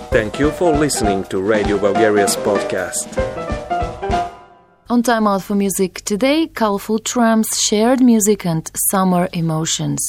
Thank you for listening to Radio Bulgaria's podcast. On Time Out for Music today, Colorful Trams, Shared Music and Summer Emotions.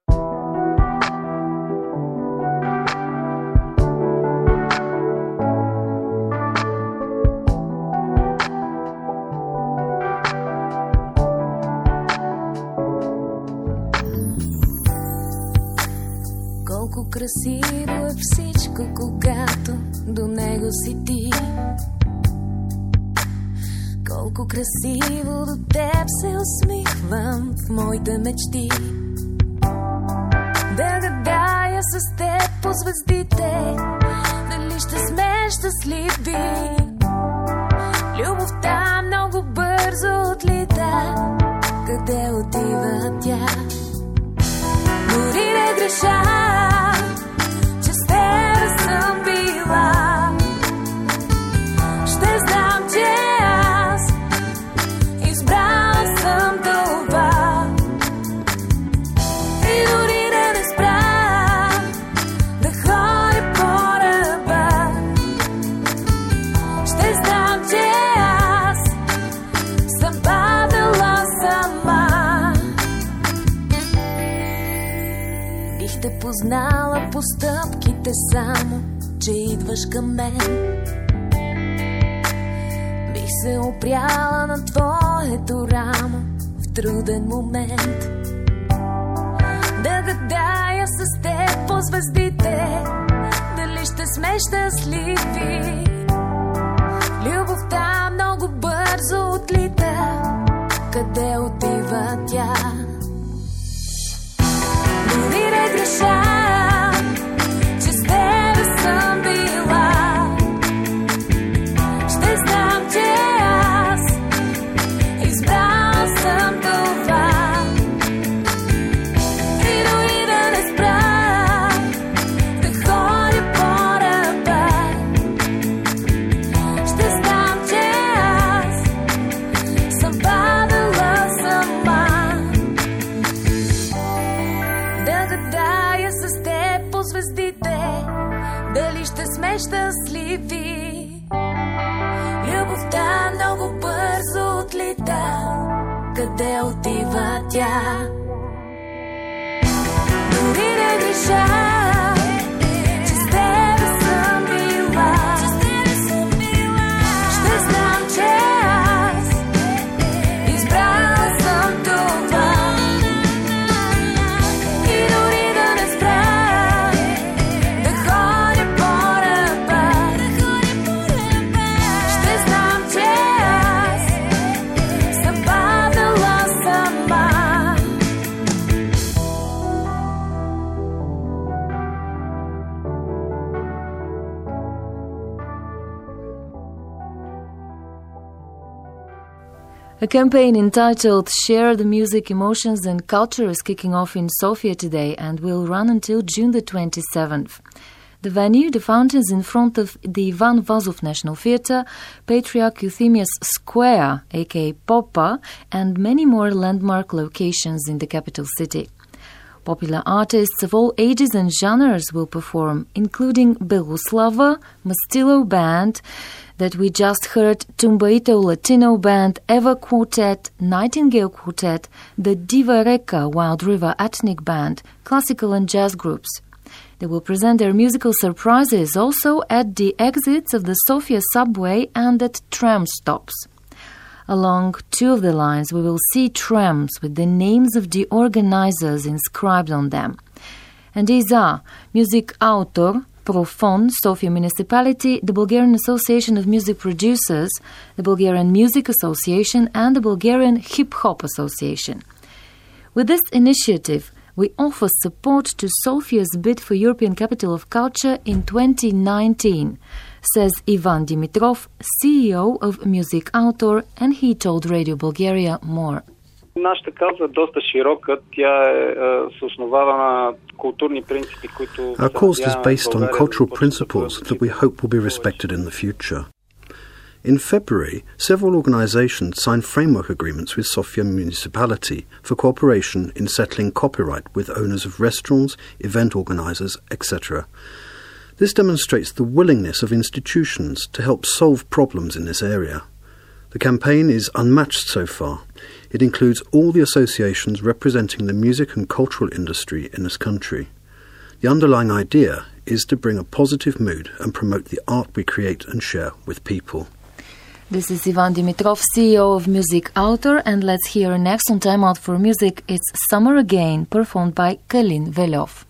Колко красиво е всичко, когато до него си ти. Колко красиво до теб се усмихвам в моите мечти. Да гадая с теб по звездите, дали ще сме щастливи. Любовта много бързо отлита, къде отива тя? Дори не греша, че с тебе съм била. Ще знам, че аз избрала съм това. И дори не спра да ходя по ръба. Ще знам, че аз съм падала сама. Бих те познала по стъпките само, че идваш към мен. Бих се опряла на твоето рамо в труден момент. Да гадая с теб по звездите, дали ще сме щастливи. Любовта много бързо отлита, къде отива тя? Дори не греша, че с тебе съм била. Ще знам, че аз избрала съм това. И дори да не спра да ходя по ръба. Ще знам, че аз съм падала сама. Да гадая с теб по звездите, дали ще сме щастливи. Любовта много бързо отлита, къде отива тя? Дори не греша, че с тебе съм била. Ще знам, че аз избрала съм това. И дори да не спра да ходя по ръба. Ще знам, че аз съм падала сама. A campaign entitled Share the Music, Emotions and Culture is kicking off in Sofia today and will run until June the 27th. The venue, the fountains in front of the Ivan Vazov National Theatre, Patriarch Euthemius Square, aka Popa, and many more landmark locations in the capital city. Popular artists of all ages and genres will perform, including Beloslava, Mastilo Band, that we just heard, Tumbaito Latino Band, Eva Quartet, Nightingale Quartet, the Diva Reka Wild River Ethnic Band, classical and jazz groups. They will present their musical surprises also at the exits of the Sofia subway and at tram stops. Along two of the lines, we will see trams with the names of the organizers inscribed on them. And these are Music Autor, Profon, Sofia Municipality, the Bulgarian Association of Music Producers, the Bulgarian Music Association, and the Bulgarian Hip Hop Association. With this initiative, we offer support to Sofia's bid for European Capital of Culture in 2019, says Ivan Dimitrov, CEO of Music Autor, and he told Radio Bulgaria more. Нашата кауза е доста широка. Тя се основава на културни принципи, които... Our cause is based on cultural principles that we hope will be respected in the future. In February, several organisations signed framework agreements with Sofia Municipality for cooperation in settling copyright with owners of restaurants, event organisers, etc. This demonstrates the willingness of institutions to help solve problems in this area. The campaign is unmatched so far. It includes all the associations representing the music and cultural industry in this country. The underlying idea is to bring a positive mood and promote the art we create and share with people. This is Ivan Dimitrov, CEO of Music Autor, and let's hear next on Time Out for Music. It's Summer Again, performed by Kalin Velov.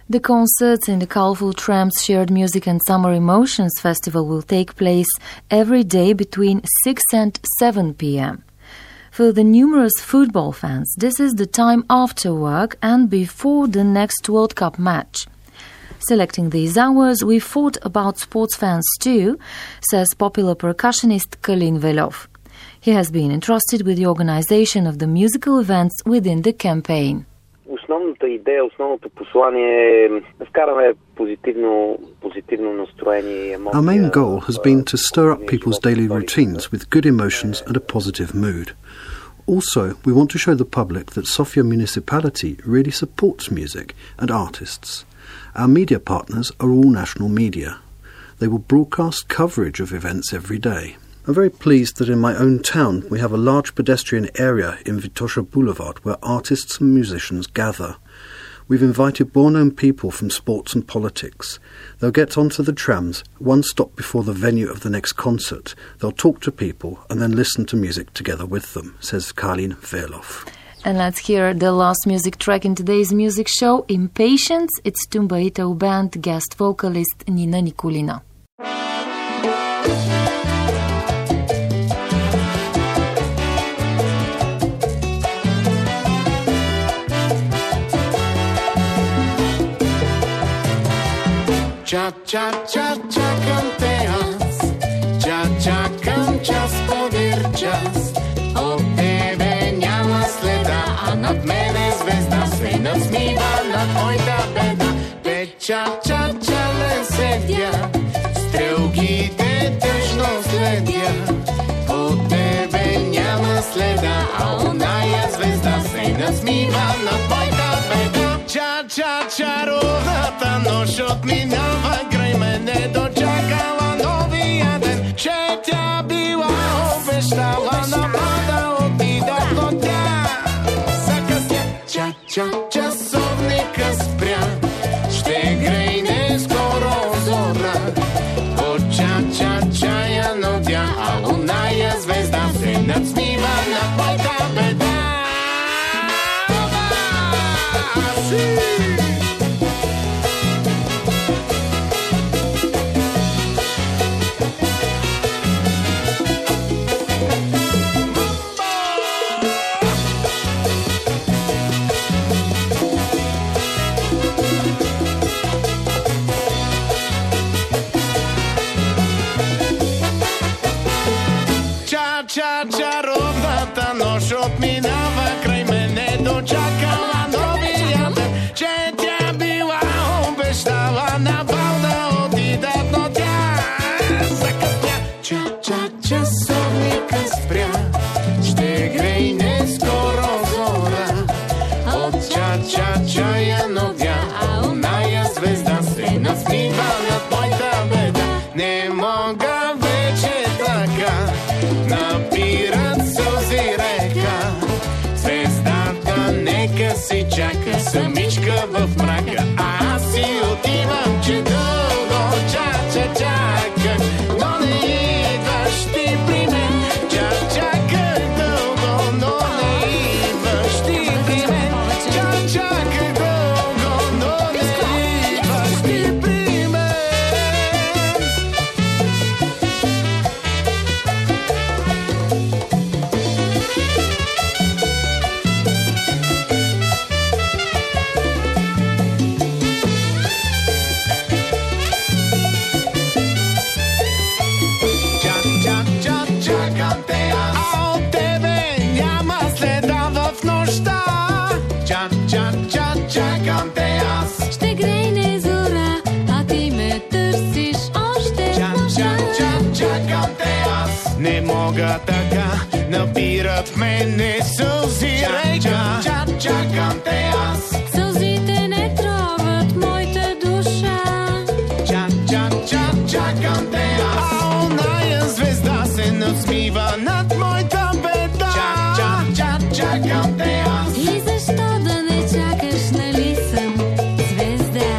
The concerts in the Colorful Tramps Shared Music and Summer Emotions Festival will take place every day between 6 and 7 p.m. For the numerous football fans, this is the time after work and before the next World Cup match. Selecting these hours, we thought about sports fans too, says popular percussionist Kalin Velov. He has been entrusted with the organization of the musical events within the campaign. Основната идея, основното послание е да вкараме позитивно настроение и емоция. Our main goal has been to stir up people's daily routines with good emotions and a positive mood. Also, we want to show the public that Sofia municipality really supports music and artists. Our media partners are all national media. They will broadcast coverage of events every day. I'm very pleased that in my own town we have a large pedestrian area in Vitosha Boulevard where artists and musicians gather. We've invited well-known people from sports and politics. They'll get onto the trams, one stop before the venue of the next concert. They'll talk to people and then listen to music together with them, says Kalin Velov. And let's hear the last music track in today's music show, Impatience. It's Tumba Ito Band guest vocalist Nina Nikulina. Čakam te аз, čakam час подир час. От тебе няма следа, а над мене звезда се надсмива над моята беда. Те чален седя, стрелките тъжно следя. От тебе няма следа, а оная звезда се надсмива над моята беда. Чаровната нощ отминава край мене, дочакала новия ден, че тя била обещала напада, отида, но тя закъсня. Часовника спря, ще грейне скоро зора. От чая нодя, а оная звезда се надсмива над моята беда. Чаровната нощ отминава край мене, дочакала новия ден, че тя била обещала на бал да отидат, но тя закъсня. Часовника спря, ще грейне скоро зора. От чая новя, а оная звезда се насмива над моята беда. Не мога вече така, напират сълзи река. Звездата нека си чака, самичка в мрака. А аз си отивам, че дълго чаках, но не идваш ти при мен. Чаках дълго, но не идваш ти при мен. Чаках дълго, но не идваш ти при мен. Чакам те аз, а от тебе няма следа в нощта. Чакам те аз, Ще грейне зора, а ти ме търсиш още нощта. чакам те аз. Не мога така, напират в мене сълзи река. Чакам те аз. Сълзите не троват моята душа. Чакам те аз. А оная звезда се надсмива над моята беда. Чакам те аз. И защо да не чакаш, нали съм звезда?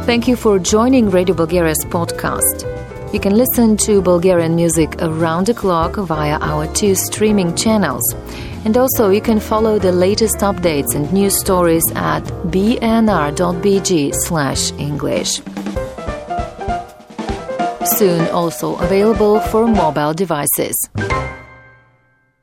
Thank you for joining Radio Bulgaria's podcast. You can listen to Bulgarian music around the clock via our 2 streaming channels. And also you can follow the latest updates and news stories at bnr.bg/English. Soon also available for mobile devices.